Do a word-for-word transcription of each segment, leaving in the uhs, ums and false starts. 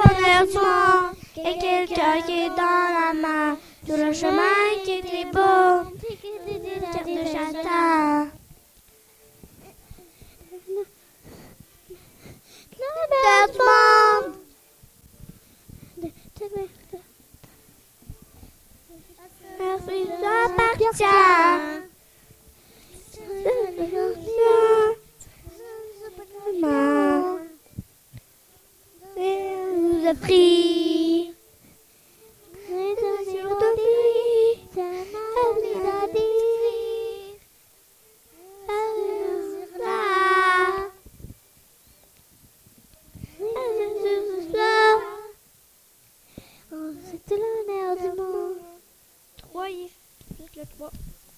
bonheur du monde, et quelqu'un qui est dans la main, sur le chemin qui est beau, de châtain. Le bonheur du monde. Merci d'appartient. Maman, nous a pris. C'est l'honneur du monde. Trois, le trois.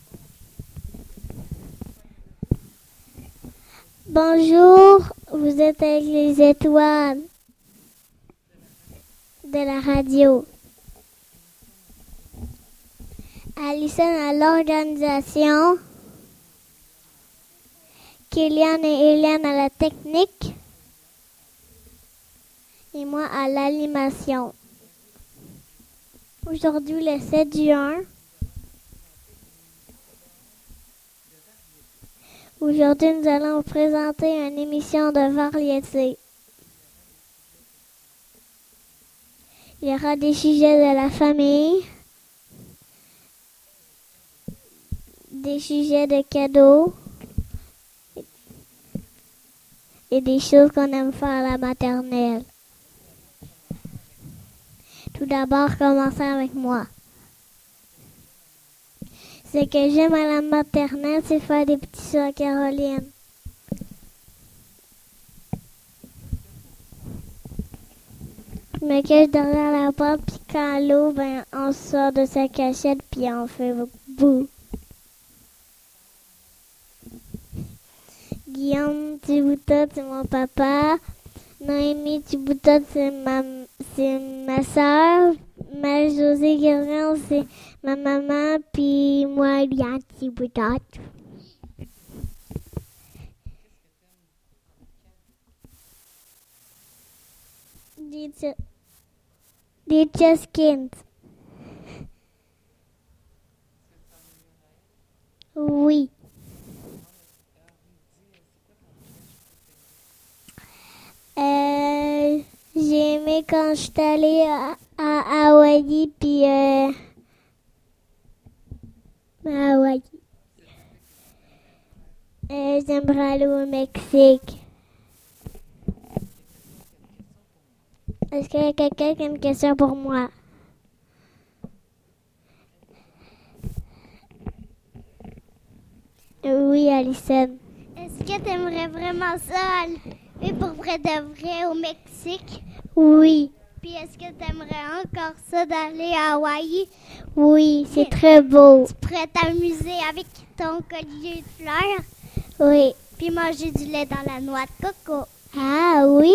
Bonjour, vous êtes avec les étoiles de la radio. Alison à l'organisation, Kylian et Hélène à la technique et moi à l'animation. Aujourd'hui, le sept juin, aujourd'hui, nous allons vous présenter une émission de variété. Il y aura des sujets de la famille, des sujets de cadeaux et des choses qu'on aime faire à la maternelle. Tout d'abord, commencer avec moi. Ce que j'aime à la maternelle, c'est faire des petits sauts à Caroline. Je me cache derrière la porte, puis quand l'eau, ben, on sort de sa cachette, puis on fait bouh. Guillaume Thiboutot, c'est mon papa. Noémie Thiboutot, c'est ma, c'est ma soeur. Marie-Josée Guérin, c'est ma maman, puis moi, Liane Thiboutot. Des, des Cheskins. Oui. Euh, j'ai aimé quand je suis allée à, à Hawaï, puis euh, à Hawaï. Euh, j'aimerais aller au Mexique. Est-ce qu'il y a quelqu'un qui a une question pour moi? Oui, Alison. Est-ce que tu aimerais vraiment ça aller pour vrai de vrai au Mexique? Oui. Puis est-ce que tu aimerais encore ça d'aller à Hawaï? Oui, c'est très beau. Tu pourrais t'amuser avec ton collier de fleurs? Oui. Puis manger du lait dans la noix de coco. Ah oui?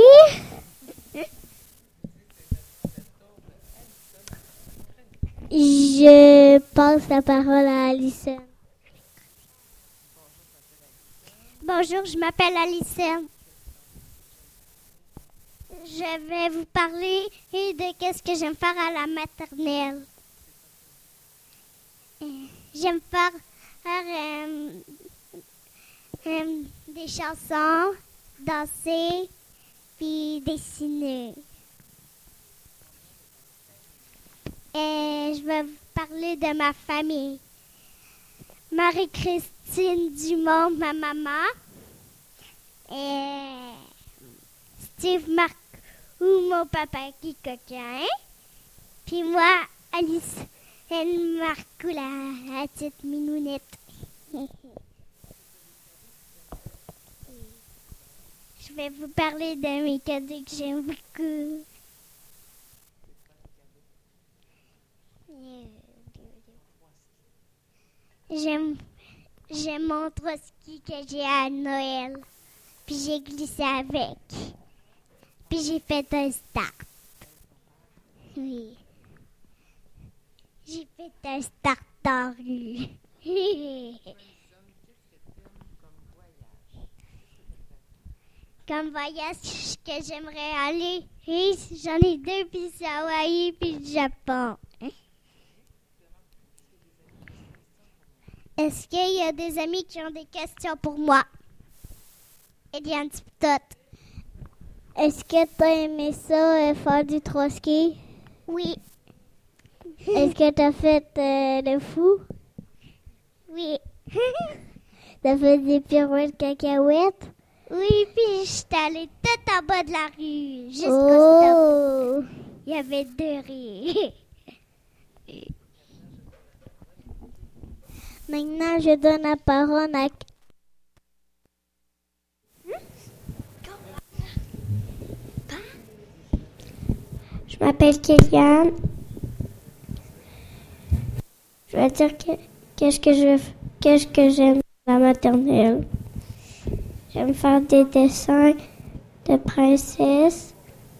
Je passe la parole à Alison. Bonjour, je m'appelle Alison. Je vais vous parler de qu'est-ce que j'aime faire à la maternelle. J'aime faire euh, euh, des chansons, danser, puis dessiner. Et je vais vous parler de ma famille. Marie-Christine Dumont, ma maman. Et Steve Marc ou mon papa qui est coquin. Puis moi, Alice et Marcou, la, la petite minounette. Je vais vous parler de mes cadeaux que j'aime beaucoup. J'aime, j'aime mon troski que j'ai à Noël. Puis j'ai glissé avec. Puis j'ai fait un start. Oui. J'ai fait un start en rue. Comme voyage que j'aimerais aller, oui, j'en ai deux, puis c'est Hawaï, puis le Japon. Hein? Est-ce qu'il y a des amis qui ont des questions pour moi? Eliane Tipotote. Est-ce que tu as aimé ça, euh, faire du trois-ski? Oui. Est-ce que tu as fait euh, le fou? Oui. T'as fait des pirouettes cacahuètes? Oui, puis j'étais allée tout en bas de la rue, jusqu'au Oh! stop. Il y avait deux rues. Maintenant, je donne la parole à... Je m'appelle Kéliane. Je vais dire que, qu'est-ce que je qu'est-ce que j'aime à la maternelle. J'aime faire des dessins de princesses.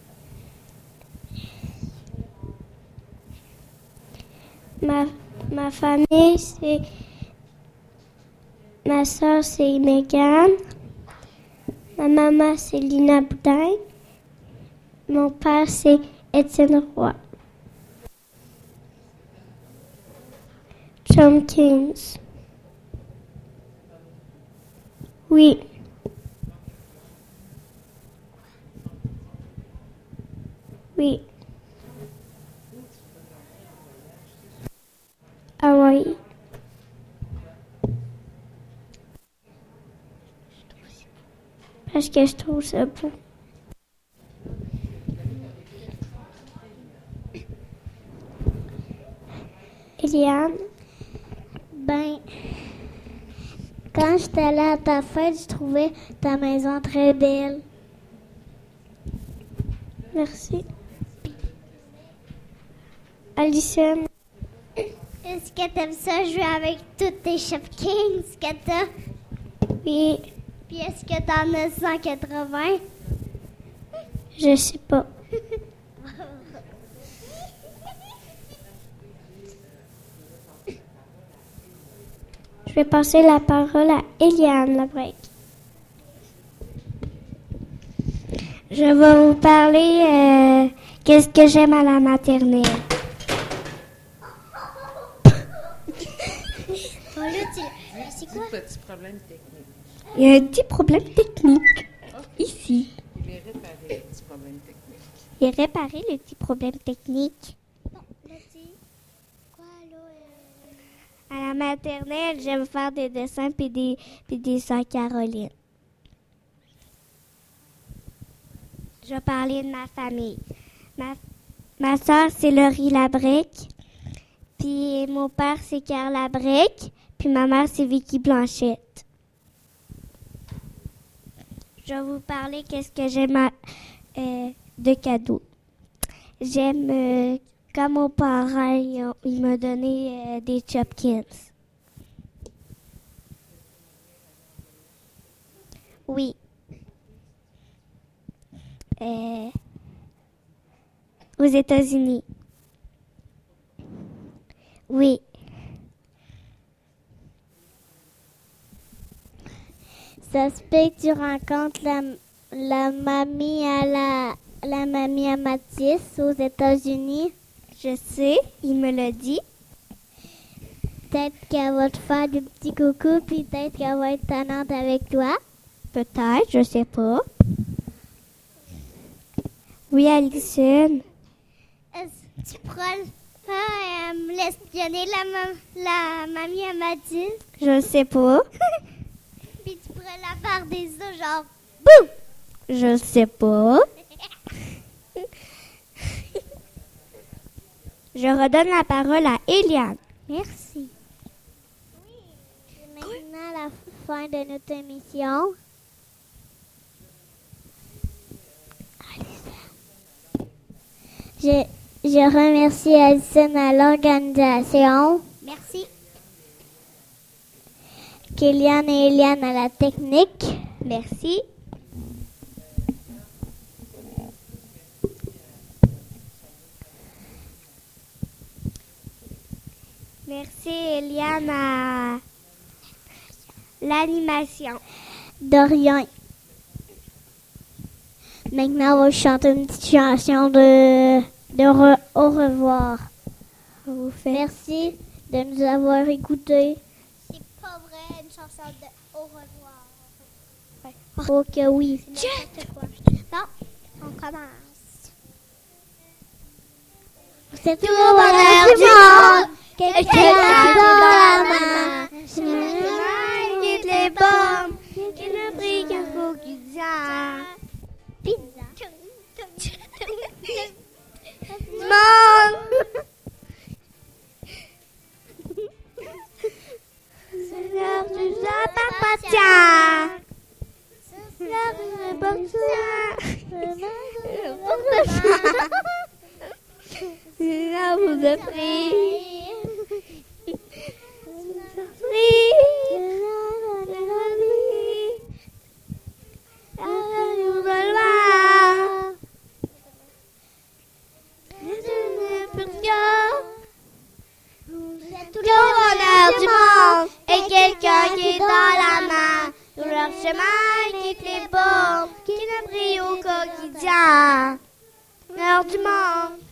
Ma, ma famille, c'est... Ma soeur, c'est Megan. Ma maman, c'est Lina Boudin. Mon père, c'est Étienne Roy. John Kings. Oui. Oui. Hawaï. Parce que je trouve ça beau. Eliane? Ben, quand j'étais allée à ta fête, je trouvais ta maison très belle. Merci. Alison? Est-ce que t'aimes ça jouer avec tous tes Shopkins que t'as? Oui. Puis est-ce que t'en as cent quatre-vingts? Je sais pas. Je vais passer la parole à Eliane Labrec. Je vais vous parler euh, qu'est-ce que j'aime à la maternelle. Oh là, tu... C'est quoi? Petit problème technique. Il y a un petit problème technique ici. Il est réparé, le petit problème technique. Il est réparé le petit problème technique. Bon, là, tu... Quoi, là? Euh... À la maternelle, j'aime faire des dessins puis des, puis des sœurs Caroline. Je vais parler de ma famille. Ma, ma soeur, c'est Laurie Labrec. Puis mon père, c'est Carl Labrec. Puis ma mère, c'est Vicky Blanchette. Je vais vous parler qu'est-ce que j'aime à, euh, de cadeaux. J'aime euh, quand mon parent il, il m'a donné euh, des Chopkins. Oui. Euh, aux États-Unis. Oui. Ça se peut que tu rencontres la, la mamie à la, la mamie à Mathis aux États-Unis. Je sais, il me l'a dit. Peut-être qu'elle va te faire des petits coucous, puis peut-être qu'elle va être tannante avec toi. Peut-être, je sais pas. Oui, Alison. Est-ce que tu pourras pas euh, me l'espionner, la, mam- la mamie à Mathis? Je sais pas. Puis tu pourrais la faire des os, genre... Boum! Je sais pas. Je redonne la parole à Eliane. Merci. C'est maintenant la fin de notre émission. Je, je remercie Alison à l'organisation, Merci. Kéliane et Eliane à la technique. Merci. Merci Eliane à l'animation. De rien. Maintenant, on va chanter une petite chanson de, de re- au revoir. Vous faites. Merci de nous avoir écoutés. C'est pas vrai, une chanson de au revoir. Oh que oui. C'est n'importe quoi. Bon, on commence. C'est tout Tout le bonheur du monde, quelqu'un qui dans la main. Je me quitte les pommes, qui ne brille qu'un faux pizza. Pizza. Monde! C'est l'heure du papa. C'est l'heure du C'est l'heure de prier. Tout le bonheur du monde et quelqu'un qui est dans la main. Tout leur chemin quitte les bords qui ne brillent au quotidien. L'heure du monde.